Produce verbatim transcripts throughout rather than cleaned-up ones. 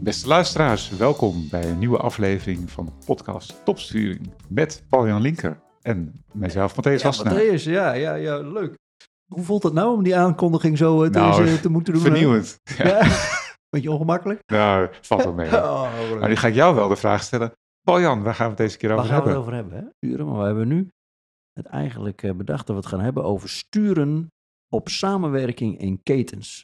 Beste luisteraars, welkom bij een nieuwe aflevering van de podcast Topsturing met Paul-Jan Linker en mijzelf, Matthijs Wassenaar. Ja, Matthijs, ja, ja, ja, leuk. Hoe voelt het nou om die aankondiging zo uh, nou, te, te moeten doen? Vernieuwend. Ja. Ja. Beetje ongemakkelijk? Nou, valt wel mee. Oh, maar nu ga ik jou wel de vraag stellen. Paul-Jan, waar gaan we het deze keer over waar hebben? Waar gaan we het over hebben? Hè? Sturen, maar we hebben nu het eigenlijk uh, bedacht dat we het gaan hebben over sturen op samenwerking in ketens.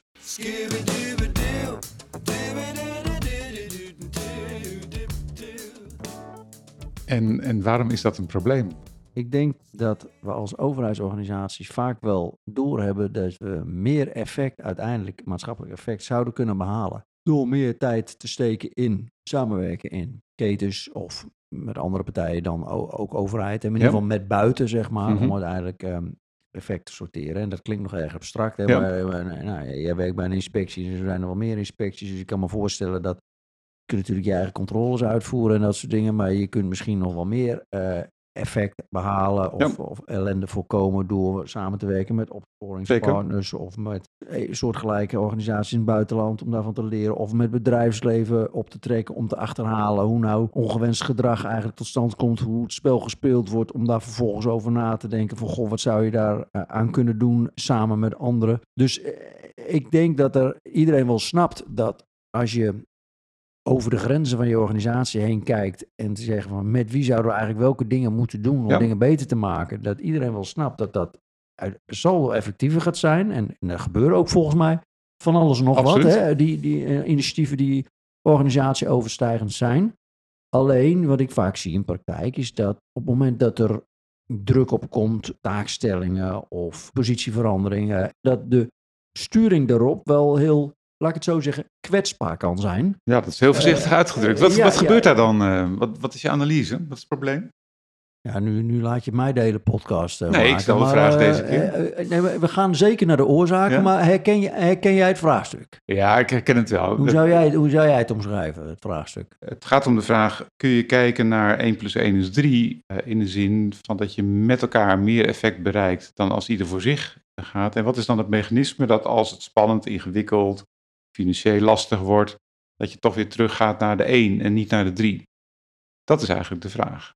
En, en waarom is dat een probleem? Ik denk dat we als overheidsorganisaties vaak wel doorhebben dat we meer effect, uiteindelijk maatschappelijk effect, zouden kunnen behalen. Door meer tijd te steken in samenwerken in ketens of met andere partijen dan ook overheid. En in ieder geval met buiten, zeg maar, mm-hmm. om uiteindelijk um, effect te sorteren. En dat klinkt nog erg abstract. Hè? Ja. Maar, nou, jij werkt bij een inspectie, dus er zijn er wel meer inspecties. Dus ik kan me voorstellen dat je kunt natuurlijk je eigen controles uitvoeren en dat soort dingen. Maar je kunt misschien nog wel meer uh, effect behalen of, ja. of ellende voorkomen door samen te werken met opsporingspartners Zeker. Of met soortgelijke organisaties in het buitenland om daarvan te leren of met bedrijfsleven op te trekken om te achterhalen hoe nou ongewenst gedrag eigenlijk tot stand komt, hoe het spel gespeeld wordt, om daar vervolgens over na te denken van goh, wat zou je daar uh, aan kunnen doen samen met anderen. Dus uh, ik denk dat er iedereen wel snapt dat als je over de grenzen van je organisatie heen kijkt en te zeggen van met wie zouden we eigenlijk welke dingen moeten doen om ja. dingen beter te maken, dat iedereen wel snapt dat dat zal wel effectiever gaat zijn. En, en er gebeuren ook volgens mij van alles en nog Absoluut. wat, hè? Die, die uh, initiatieven die organisatie overstijgend zijn. Alleen wat ik vaak zie in praktijk is dat op het moment dat er druk op komt, taakstellingen of positieveranderingen, dat de sturing daarop wel heel, laat ik het zo zeggen, kwetsbaar kan zijn. Ja, dat is heel voorzichtig uh, uitgedrukt. Wat, uh, ja, wat gebeurt ja, daar dan? Uh, wat, wat is je analyse? Wat is het probleem? Ja, nu, nu laat je mij de hele podcast uh, Nee, maken. ik stel de maar, vraag uh, deze keer. Uh, nee, we gaan zeker naar de oorzaken, ja? maar herken, je, herken jij het vraagstuk? Ja, ik herken het wel. Hoe zou jij, hoe zou jij het omschrijven, het vraagstuk? Het gaat om de vraag, kun je kijken naar één plus één is drie... Uh, in de zin van dat je met elkaar meer effect bereikt dan als ieder voor zich gaat. En wat is dan het mechanisme dat als het spannend, ingewikkeld, financieel lastig wordt, dat je toch weer teruggaat naar de één en niet naar de drie? Dat is eigenlijk de vraag.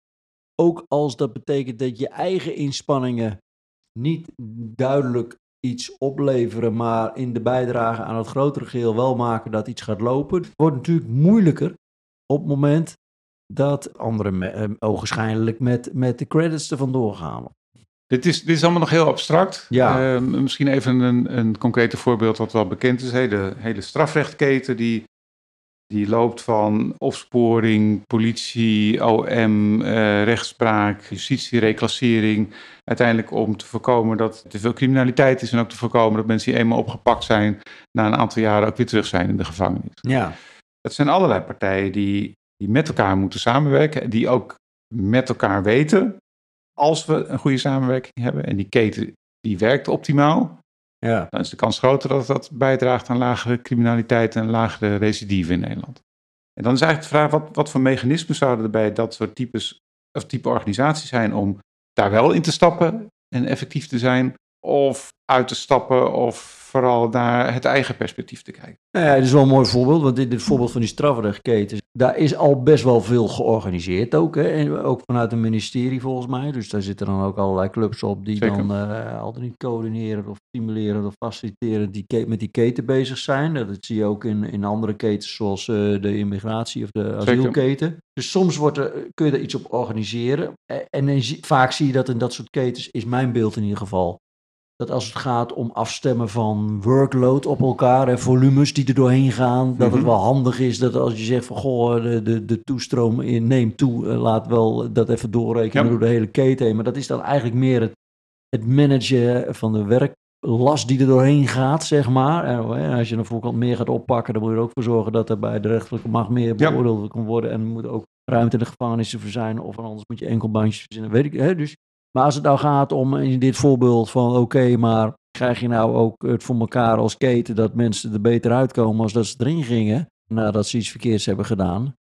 Ook als dat betekent dat je eigen inspanningen niet duidelijk iets opleveren, maar in de bijdrage aan het grotere geheel wel maken dat iets gaat lopen. Het wordt natuurlijk moeilijker op het moment dat anderen me, ogenschijnlijk met, met de credits er vandoor gaan. Dit is, dit is allemaal nog heel abstract. Ja. Uh, misschien even een, een concreet voorbeeld wat wel bekend is. Hey, de hele strafrechtketen die... Die loopt van opsporing, politie, O M, uh, rechtspraak, justitie, reclassering. Uiteindelijk om te voorkomen dat er veel criminaliteit is en ook te voorkomen dat mensen die eenmaal opgepakt zijn, na een aantal jaren ook weer terug zijn in de gevangenis. Ja. Dat zijn allerlei partijen die, die met elkaar moeten samenwerken, die ook met elkaar weten, als we een goede samenwerking hebben en die keten die werkt optimaal. Ja. Dan is de kans groter dat dat bijdraagt aan lagere criminaliteit en lagere recidive in Nederland. En dan is eigenlijk de vraag, wat, wat voor mechanismen zouden er bij dat soort types, of type organisaties zijn om daar wel in te stappen en effectief te zijn, of uit te stappen of vooral naar het eigen perspectief te kijken? Nou ja, dit is wel een mooi voorbeeld, want dit, dit voorbeeld van die strafrechtketens, daar is al best wel veel georganiseerd ook, hè? En ook vanuit het ministerie volgens mij. Dus daar zitten dan ook allerlei clubs op die Zeker. dan uh, altijd niet coördineren of stimuleren of faciliteren die ke- met die keten bezig zijn. Dat zie je ook in, in andere ketens zoals uh, de immigratie of de asielketen. Zeker. Dus soms wordt er, kun je er iets op organiseren. En, en vaak zie je dat in dat soort ketens, is mijn beeld in ieder geval, dat als het gaat om afstemmen van workload op elkaar en volumes die er doorheen gaan, dat mm-hmm. het wel handig is dat als je zegt van goh, de, de, de toestroom in, neemt toe, laat wel dat even doorrekenen ja. door de hele keten heen. Maar dat is dan eigenlijk meer het, het managen van de werklast die er doorheen gaat, zeg maar. En als je een voorkant meer gaat oppakken, dan moet je er ook voor zorgen dat er bij de rechterlijke macht meer beoordeeld ja. kan worden. En er moet ook ruimte in de gevangenissen verzuinen, of anders moet je enkelbandjes verzinnen, weet ik. Hè? Dus maar als het nou gaat om in dit voorbeeld van oké, okay, maar krijg je nou ook het voor elkaar als keten dat mensen er beter uitkomen als dat ze erin gingen nadat ze iets verkeerds hebben gedaan.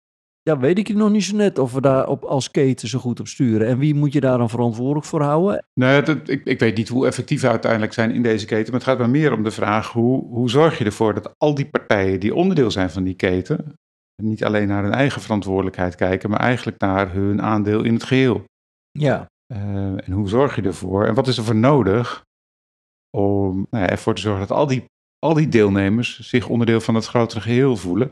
ja, weet ik nog niet zo net of we daar op, als keten zo goed op sturen. En wie moet je daar dan verantwoordelijk voor houden? Nee, dat, ik, ik weet niet hoe effectief we uiteindelijk zijn in deze keten. Maar het gaat maar meer om de vraag, hoe, hoe zorg je ervoor dat al die partijen die onderdeel zijn van die keten, niet alleen naar hun eigen verantwoordelijkheid kijken, maar eigenlijk naar hun aandeel in het geheel. Ja. Uh, en hoe zorg je ervoor? En wat is er voor nodig om nou ja, ervoor te zorgen dat al die, al die deelnemers zich onderdeel van het grotere geheel voelen.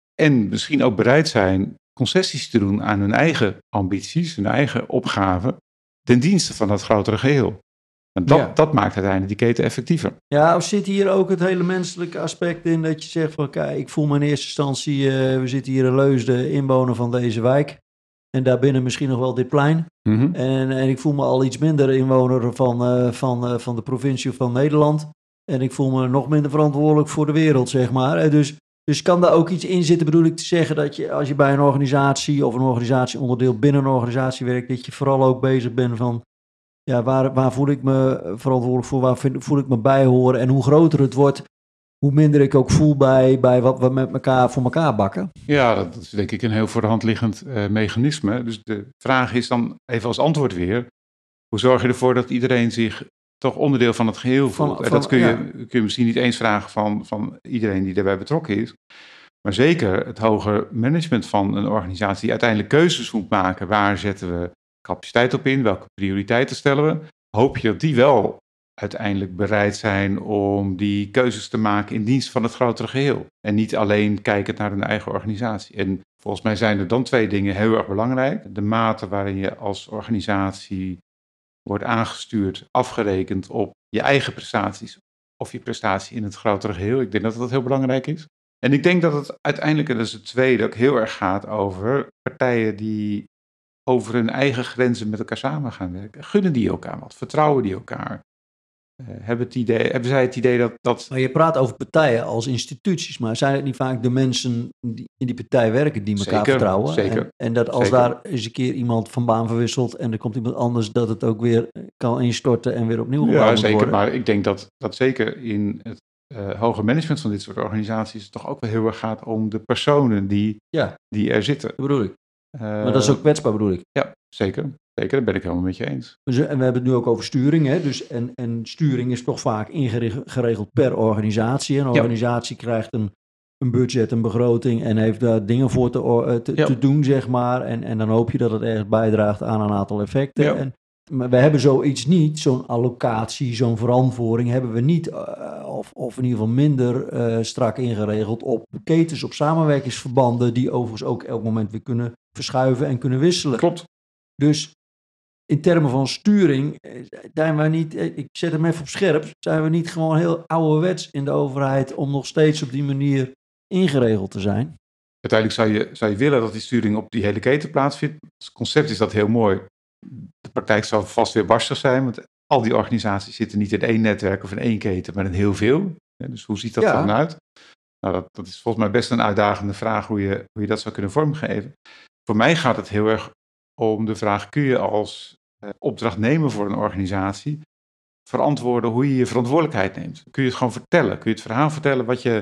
En misschien ook bereid zijn concessies te doen aan hun eigen ambities, hun eigen opgaven, ten dienste van dat grotere geheel. En dat, ja. dat maakt uiteindelijk die keten effectiever. Ja, of zit hier ook het hele menselijke aspect in dat je zegt van kijk, ik voel me in eerste instantie, uh, we zitten hier in Leusden, inwoner van deze wijk. En daarbinnen misschien nog wel dit plein. Mm-hmm. En, en ik voel me al iets minder inwoner van, uh, van, uh, van de provincie of van Nederland. En ik voel me nog minder verantwoordelijk voor de wereld, zeg maar. En dus, dus kan daar ook iets in zitten, bedoel ik te zeggen, dat je als je bij een organisatie of een organisatieonderdeel binnen een organisatie werkt, dat je vooral ook bezig bent van, ja, waar, waar voel ik me verantwoordelijk voor, waar vind, voel ik me bij horen. En hoe groter het wordt, hoe minder ik ook voel bij, bij wat we met elkaar voor elkaar bakken. Ja, dat is denk ik een heel voor de hand liggend uh, mechanisme. Dus de vraag is dan even als antwoord weer, hoe zorg je ervoor dat iedereen zich toch onderdeel van het geheel voelt? Van, en dat kun je, ja. kun je misschien niet eens vragen van, van iedereen die daarbij betrokken is. Maar zeker het hoger management van een organisatie die uiteindelijk keuzes moet maken. Waar zetten we capaciteit op in? Welke prioriteiten stellen we? Hoop je dat die wel uiteindelijk bereid zijn om die keuzes te maken in dienst van het grotere geheel. En niet alleen kijkend naar hun eigen organisatie. En volgens mij zijn er dan twee dingen heel erg belangrijk. De mate waarin je als organisatie wordt aangestuurd, afgerekend op je eigen prestaties of je prestatie in het grotere geheel. Ik denk dat dat heel belangrijk is. En ik denk dat het uiteindelijk, en dat is het tweede, ook heel erg gaat over partijen die over hun eigen grenzen met elkaar samen gaan werken. Gunnen die elkaar wat? Vertrouwen die elkaar? Uh, hebben, het idee, hebben zij het idee dat, dat... Maar je praat over partijen als instituties, maar zijn het niet vaak de mensen die in die partij werken die elkaar zeker, vertrouwen? Zeker, en, en dat als zeker. daar eens een keer iemand van baan verwisselt en er komt iemand anders, dat het ook weer kan instorten en weer opnieuw gebouwd ja, moet zeker, worden? Maar ik denk dat, dat zeker in het uh, hoger management van dit soort organisaties het toch ook wel heel erg gaat om de personen die, ja, die er zitten. Dat bedoel ik. Uh, maar dat is ook kwetsbaar, bedoel ik. Ja, zeker. Zeker, dat ben ik helemaal met je eens. Dus, en we hebben het nu ook over sturing. Hè? Dus, en, en sturing is toch vaak ingeregeld per organisatie. Een organisatie ja. krijgt een, een budget, een begroting en heeft daar dingen voor te, te, ja. te doen, zeg maar. En, en dan hoop je dat het ergens bijdraagt aan een aantal effecten. Ja. En, maar we hebben zoiets niet, zo'n allocatie, zo'n verantwoording hebben we niet. Uh, of, of in ieder geval minder uh, strak ingeregeld op ketens, op samenwerkingsverbanden die overigens ook elk moment weer kunnen verschuiven en kunnen wisselen. Klopt. Dus in termen van sturing, zijn we niet, ik zet hem even op scherp, zijn we niet gewoon heel ouderwets in de overheid om nog steeds op die manier ingeregeld te zijn? Uiteindelijk zou je, zou je willen dat die sturing op die hele keten plaatsvindt. Als concept is dat heel mooi. De praktijk zal vast weer barstig zijn, want al die organisaties zitten niet in één netwerk of in één keten, maar in heel veel. Dus hoe ziet dat ja. er dan uit? Nou, dat, dat is volgens mij best een uitdagende vraag hoe je, hoe je dat zou kunnen vormgeven. Voor mij gaat het heel erg om de vraag, kun je als uh, opdrachtnemer voor een organisatie verantwoorden hoe je je verantwoordelijkheid neemt? Kun je het gewoon vertellen? Kun je het verhaal vertellen wat je,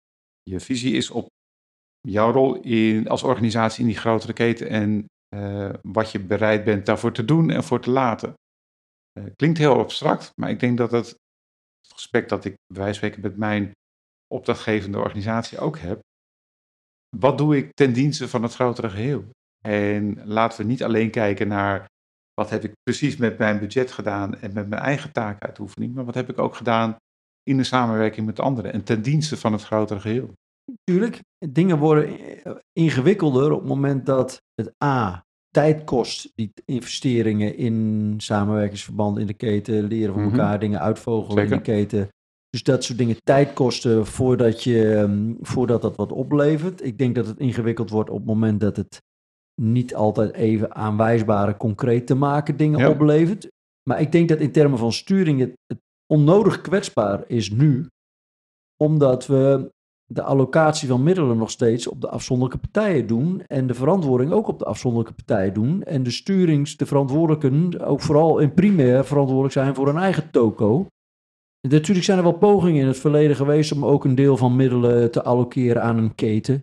je visie is op jouw rol in, als organisatie in die grotere keten en uh, wat je bereid bent daarvoor te doen en voor te laten? Uh, klinkt heel abstract, maar ik denk dat het, het gesprek dat ik bij wijze van spreken met mijn opdrachtgevende organisatie ook heb, wat doe ik ten dienste van het grotere geheel? En laten we niet alleen kijken naar wat heb ik precies met mijn budget gedaan en met mijn eigen taakuitoefening, maar wat heb ik ook gedaan in de samenwerking met anderen en ten dienste van het grotere geheel. Tuurlijk, dingen worden ingewikkelder op het moment dat het A, tijd kost, die investeringen in samenwerkingsverbanden in de keten, leren van elkaar, mm-hmm. dingen uitvogelen Zeker. in de keten. Dus dat soort dingen tijd kosten voordat, je, voordat dat wat oplevert. Ik denk dat het ingewikkeld wordt op het moment dat het niet altijd even aanwijsbare, concreet te maken dingen ja. oplevert. Maar ik denk dat in termen van sturing het, het onnodig kwetsbaar is nu, omdat we de allocatie van middelen nog steeds op de afzonderlijke partijen doen en de verantwoording ook op de afzonderlijke partijen doen en de sturings, de verantwoordelijken ook vooral in primair verantwoordelijk zijn voor hun eigen toko. En natuurlijk zijn er wel pogingen in het verleden geweest om ook een deel van middelen te allokeren aan een keten.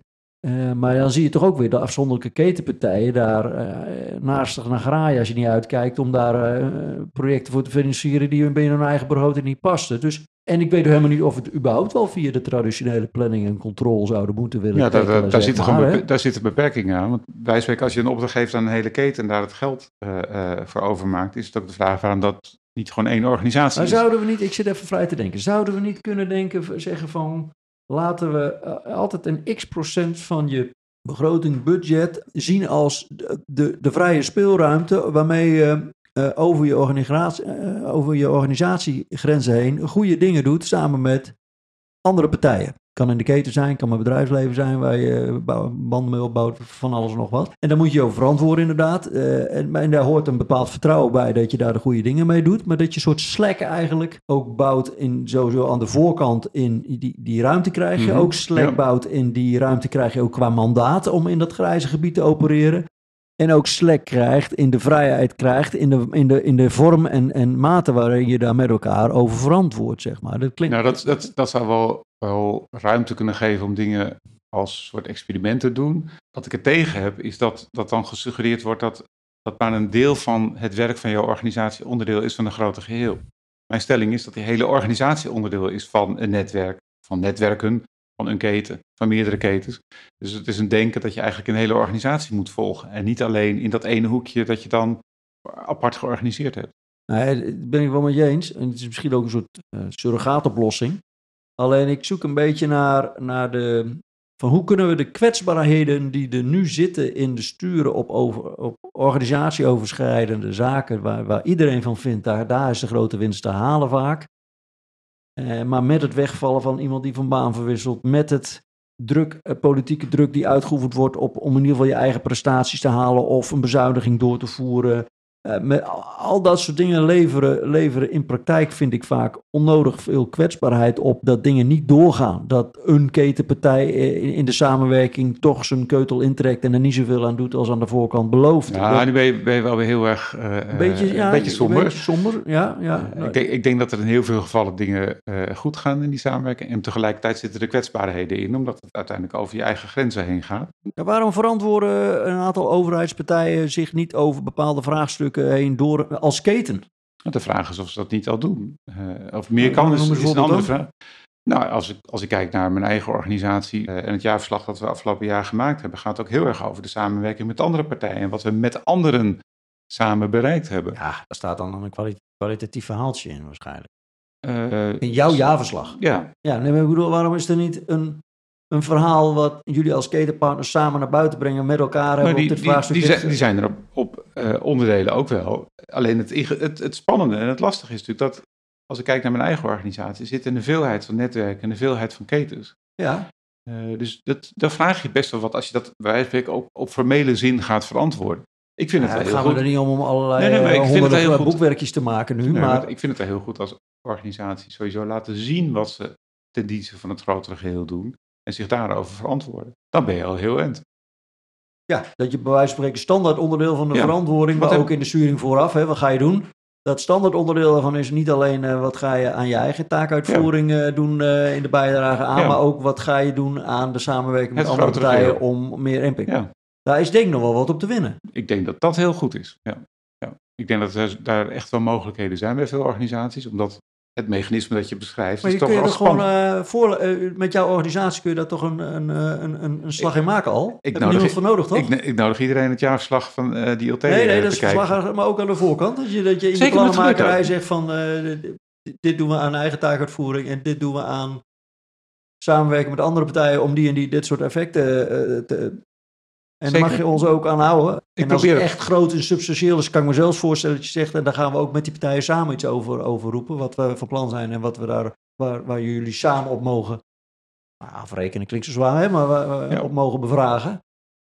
Uh, maar dan zie je toch ook weer de afzonderlijke ketenpartijen daar uh, naastig naar graaien als je niet uitkijkt om daar uh, projecten voor te financieren die binnen hun eigen begroting niet pasten. Dus, en ik weet helemaal niet of het überhaupt wel via de traditionele planning en controle zouden moeten willen. Ja, tackelen, daar, daar, zit maar, gewoon bepe- daar zitten beperkingen aan. Want wij spreken, als je een opdracht geeft aan een hele keten en daar het geld uh, uh, voor overmaakt, is het ook de vraag waarom dat niet gewoon één organisatie maar is. Zouden we niet, ik zit even vrij te denken, zouden we niet kunnen denken, zeggen van laten we uh, altijd een x procent van je begroting, budget zien als de, de, de vrije speelruimte waarmee je uh, over, je organisatie, uh, over je organisatiegrenzen heen goede dingen doet samen met andere partijen. Kan in de keten zijn, kan met bedrijfsleven zijn waar je banden mee opbouwt, van alles en nog wat. En daar moet je over verantwoorden inderdaad. Uh, en, en daar hoort een bepaald vertrouwen bij dat je daar de goede dingen mee doet. Maar dat je een soort slack eigenlijk ook bouwt in sowieso aan de voorkant in die, die ruimte krijg je. Mm-hmm. Ook slack ja. bouwt in die ruimte krijg je ook qua mandaat om in dat grijze gebied te opereren. En ook slack krijgt, in de vrijheid krijgt, in de, in de, in de vorm en, en mate waarin je daar met elkaar over verantwoordt, zeg maar. Dat klinkt... Nou, dat, dat, dat zou wel, wel ruimte kunnen geven om dingen als soort experimenten te doen. Wat ik er tegen heb, is dat, dat dan gesuggereerd wordt dat, dat maar een deel van het werk van jouw organisatie onderdeel is van een groter geheel. Mijn stelling is dat die hele organisatie onderdeel is van een netwerk, van netwerken, van een keten, van meerdere ketens. Dus het is een denken dat je eigenlijk een hele organisatie moet volgen. En niet alleen in dat ene hoekje dat je dan apart georganiseerd hebt. Nee, dat ben ik wel met je eens. En het is misschien ook een soort uh, surrogaatoplossing. Alleen ik zoek een beetje naar, naar de... van hoe kunnen we de kwetsbaarheden die er nu zitten in de sturen op, over, op organisatieoverschrijdende zaken, waar, waar iedereen van vindt, daar, daar is de grote winst te halen vaak. Uh, maar met het wegvallen van iemand die van baan verwisselt, met het druk, uh, politieke druk die uitgeoefend wordt op, om in ieder geval je eigen prestaties te halen of een bezuiniging door te voeren. Uh, met al dat soort dingen leveren, leveren in praktijk, vind ik vaak, onnodig veel kwetsbaarheid op dat dingen niet doorgaan. Dat een ketenpartij in, in de samenwerking toch zijn keutel intrekt en er niet zoveel aan doet als aan de voorkant belooft. Ja, dat, nu ben je, ben je wel weer heel erg uh, een beetje, ja, een beetje somber. Een beetje somber, ja. ja. Uh, ik, denk, ik denk dat er in heel veel gevallen dingen uh, goed gaan in die samenwerking. En tegelijkertijd zitten er kwetsbaarheden in, omdat het uiteindelijk over je eigen grenzen heen gaat. Ja, waarom verantwoorden een aantal overheidspartijen zich niet over bepaalde vraagstukken heen door als keten? De vraag is of ze dat niet al doen. Uh, of meer kan, is, is een andere vraag. Nou, als ik, als ik kijk naar mijn eigen organisatie uh, en het jaarverslag dat we afgelopen jaar gemaakt hebben, gaat het ook heel erg over de samenwerking met andere partijen en wat we met anderen samen bereikt hebben. Ja, daar staat dan een kwali- kwalitatief verhaaltje in waarschijnlijk. Uh, in jouw jaarverslag? Ja. Ja, nee, maar ik bedoel, waarom is er niet een, een verhaal wat jullie als ketenpartners samen naar buiten brengen, met elkaar hebben? Die, op dit die, vraagstuk die, zijn, die zijn er op, op uh, onderdelen ook wel. Alleen het, het, het spannende en het lastige is natuurlijk dat, als ik kijk naar mijn eigen organisatie, zit in de veelheid van netwerken en de veelheid van ketens. Ja. Uh, dus dat, daar vraag je best wel wat als je dat bij wijze van spreken op, op formele zin gaat verantwoorden. Ik vind ja, het wel heel goed. gaan we er niet om om allerlei nee, nee, maar ik uh, vind het heel goed. boekwerkjes te maken nu. Nee, maar... maar ik vind het wel heel goed als organisaties sowieso laten zien wat ze ten dienste van het grotere geheel doen en zich daarover verantwoorden. Dan ben je al heel eind. Ja, dat je bij wijze van spreken standaard onderdeel van de ja, verantwoording, maar heb... ook in de sturing vooraf, hè, wat ga je doen? Dat standaard onderdeel daarvan is niet alleen uh, wat ga je aan je eigen taakuitvoering ja. uh, doen uh, in de bijdrage aan, ja. maar ook wat ga je doen aan de samenwerking met het andere partijen geheel. Om meer impact. Ja. Daar is denk ik nog wel wat op te winnen. Ik denk dat dat heel goed is. Ja. Ja. Ik denk dat er daar echt wel mogelijkheden zijn bij veel organisaties, omdat het mechanisme dat je beschrijft maar je is toch kun je wel gewoon uh, voor, uh, met jouw organisatie kun je daar toch een, een, een, een, een slag ik, in maken al? Ik Heb je niemand voor nodig, toch? Ik, ik nodig iedereen het jaarverslag van uh, die I L T Nee, nee, uh, dat is verslag, maar ook aan de voorkant. Dat je, dat je in Zeker de plannenmakerij zegt van uh, dit doen we aan eigen taakuitvoering en dit doen we aan samenwerken met andere partijen om die en die dit soort effecten uh, te... En daar mag je ons ook aan houden. Ik en als het echt groot en substantieel is, kan ik me zelfs voorstellen dat je zegt, en daar gaan we ook met die partijen samen iets over, over roepen, wat we van plan zijn en wat we daar, waar, waar jullie samen op mogen, nou, afrekenen klinkt zo zwaar, hè, maar waar we ja. op mogen bevragen.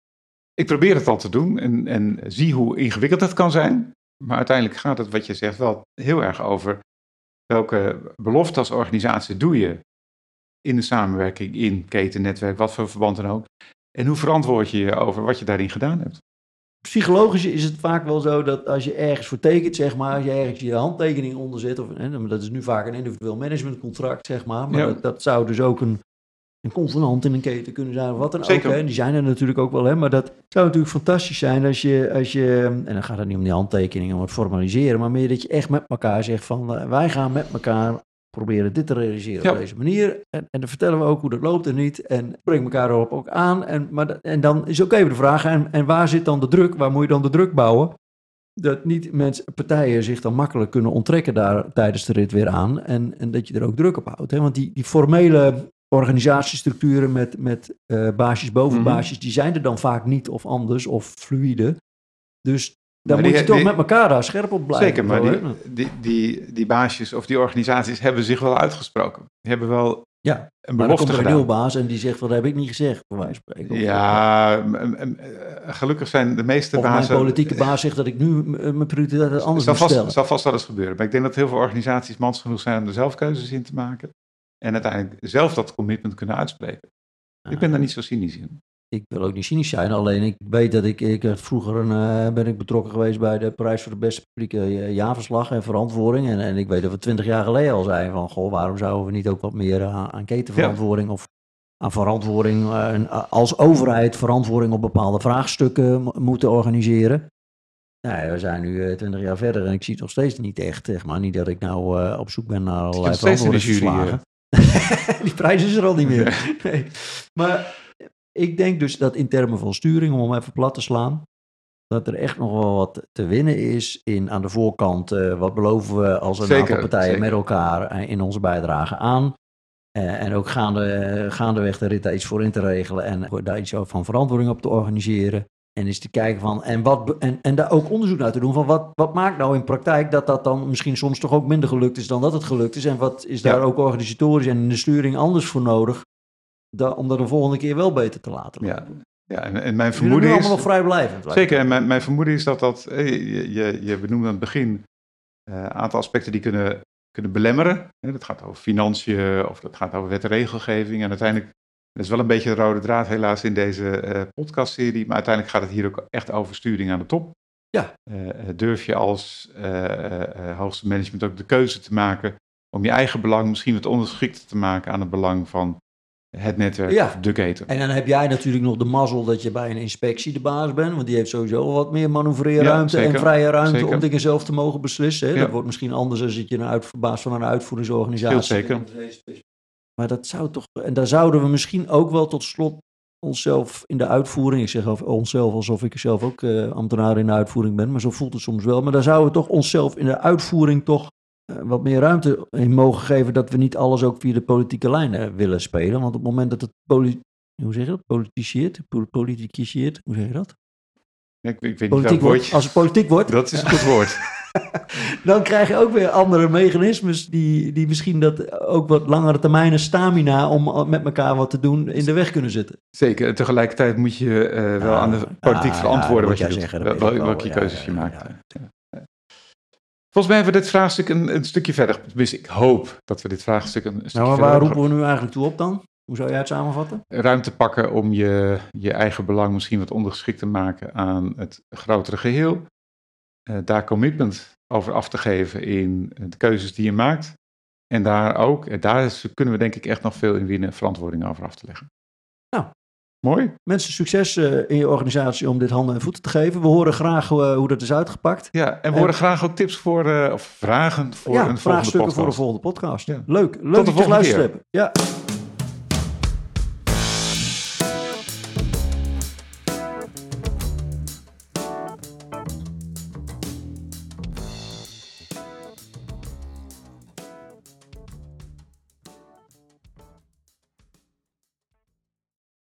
Ik probeer het al te doen en, en zie hoe ingewikkeld het kan zijn. Maar uiteindelijk gaat het, wat je zegt, wel heel erg over welke belofte als organisatie doe je in de samenwerking, in ketennetwerk, wat voor verband dan ook. En hoe verantwoord je je over wat je daarin gedaan hebt? Psychologisch is het vaak wel zo dat als je ergens voor tekent, zeg maar, als je ergens je handtekening onder zet, of, hè, dat is nu vaak een individueel managementcontract, zeg maar, maar ja. dat, dat zou dus ook een, een convenant in een keten kunnen zijn of wat dan Zeker. ook. Hè. En die zijn er natuurlijk ook wel, hè. Maar dat zou natuurlijk fantastisch zijn als je, als je, en dan gaat het niet om die handtekeningen, om het formaliseren, maar meer dat je echt met elkaar zegt van, uh, wij gaan met elkaar proberen dit te realiseren ja. op deze manier. En, en dan vertellen we ook hoe dat loopt en niet. En brengen elkaar erop ook aan. En, maar, en dan is ook even de vraag, en, en waar zit dan de druk? Waar moet je dan de druk bouwen? Dat niet mensen, partijen zich dan makkelijk kunnen onttrekken daar tijdens de rit weer aan. En, en dat je er ook druk op houdt. Hè? Want die, die formele organisatiestructuren met, met uh, baasjes boven mm-hmm. baasjes, die zijn er dan vaak niet of anders of fluïde. Dus dan maar moet die, je toch die, met elkaar daar scherp op blijven. Zeker, maar die, die, die, die baasjes of die organisaties hebben zich wel uitgesproken. Die hebben wel ja, een belofte gedaan. Er een nieuwe baas en die zegt, wat heb ik niet gezegd, voor wijze van spreken. Ja, m- m- gelukkig zijn de meeste of bazen... Of mijn politieke baas zegt dat ik nu mijn prioriteiten anders moet stellen. Het zal vast wel eens gebeuren. Maar ik denk dat heel veel organisaties mans genoeg zijn om er zelf keuzes in te maken. En uiteindelijk zelf dat commitment kunnen uitspreken. Ah. Ik ben daar niet zo cynisch in. Ik wil ook niet cynisch zijn, alleen ik weet dat ik, ik vroeger een, uh, ben ik betrokken geweest bij de prijs voor de beste publieke jaarverslag en verantwoording. En, en ik weet dat we twintig jaar geleden al zeiden van, goh, waarom zouden we niet ook wat meer aan, aan ketenverantwoording ja. of aan verantwoording, uh, als overheid verantwoording op bepaalde vraagstukken m- moeten organiseren. Nou, we zijn nu twintig uh, jaar verder en ik zie het nog steeds niet echt, zeg maar. Niet dat ik nou uh, op zoek ben naar allerlei verantwoordingsverslagen. Die prijs is er al niet meer. Nee. Maar ik denk dus dat in termen van sturing, om hem even plat te slaan, dat er echt nog wel wat te winnen is in aan de voorkant. Uh, wat beloven we als een zeker, aantal partijen zeker. met elkaar in onze bijdrage aan. Uh, en ook gaande, gaandeweg de rit daar iets voor in te regelen en daar iets van verantwoording op te organiseren. En eens te kijken van, en, wat, en, en daar ook onderzoek naar te doen van wat, wat maakt nou in praktijk dat dat dan misschien soms toch ook minder gelukt is dan dat het gelukt is. En wat is daar ja. ook organisatorisch en in de sturing anders voor nodig, da, om dat de volgende keer wel beter te laten lopen. Ja, ja en, en mijn vermoeden is... allemaal nog vrijblijvend. Zeker, en mijn, mijn vermoeden is dat dat, je, je, je benoemde aan het begin een uh, aantal aspecten die kunnen, kunnen belemmeren. Dat gaat over financiën of dat gaat over wet en regelgeving en uiteindelijk... Dat is wel een beetje de rode draad helaas in deze uh, podcastserie, maar uiteindelijk gaat het hier ook echt over sturing aan de top. Ja. Uh, durf je als uh, uh, hoogste management ook de keuze te maken om je eigen belang misschien wat ondergeschikt te maken aan het belang van het netwerk ja. of de keten. En dan heb jij natuurlijk nog de mazzel dat je bij een inspectie de baas bent, want die heeft sowieso wat meer manoeuvreerruimte ja, en vrije ruimte zeker. om dingen zelf te mogen beslissen. Hè? Ja. Dat wordt misschien anders als je een uit, baas van een uitvoeringsorganisatie. Zeker. Maar dat zou toch, en daar zouden we misschien ook wel tot slot onszelf in de uitvoering, ik zeg over onszelf alsof ik zelf ook uh, ambtenaar in de uitvoering ben, maar zo voelt het soms wel. Maar daar zouden we toch onszelf in de uitvoering toch uh, wat meer ruimte in mogen geven, dat we niet alles ook via de politieke lijnen willen spelen. Want op het moment dat het, poli- hoe zeg je dat, politiseert, politiciseert, hoe zeg je dat? Ik, ik weet politiek niet wordt, woordje. Als het politiek wordt. Dat is een goed woord. Dan krijg je ook weer andere mechanismes die, die misschien dat ook wat langere termijnen stamina om met elkaar wat te doen in de weg kunnen zitten. Zeker, en tegelijkertijd moet je uh, wel ja, aan de politiek ja, verantwoorden ja, wat je zeggen, doet, wel, welke ja, keuzes ja, je ja, maakt. Ja, ja. Ja. Volgens mij hebben we dit vraagstuk een, een stukje verder. Dus ik hoop dat we dit vraagstuk een, een stukje nou, maar verder waar roepen we nu eigenlijk toe op dan? Hoe zou jij het samenvatten? Ruimte pakken om je, je eigen belang misschien wat ondergeschikt te maken aan het grotere geheel. Uh, daar commitment over af te geven in de keuzes die je maakt. En daar ook, en daar is, kunnen we denk ik echt nog veel in winnen, verantwoording over af te leggen. Nou, mooi. Mensen, succes uh, in je organisatie om dit handen en voeten te geven. We horen graag uh, hoe dat is uitgepakt. Ja, en we horen en, graag ook tips voor, uh, of vragen voor ja, een volgende podcast. voor een volgende podcast. Ja. Leuk, leuk dat je geluisterd hebt. Ja.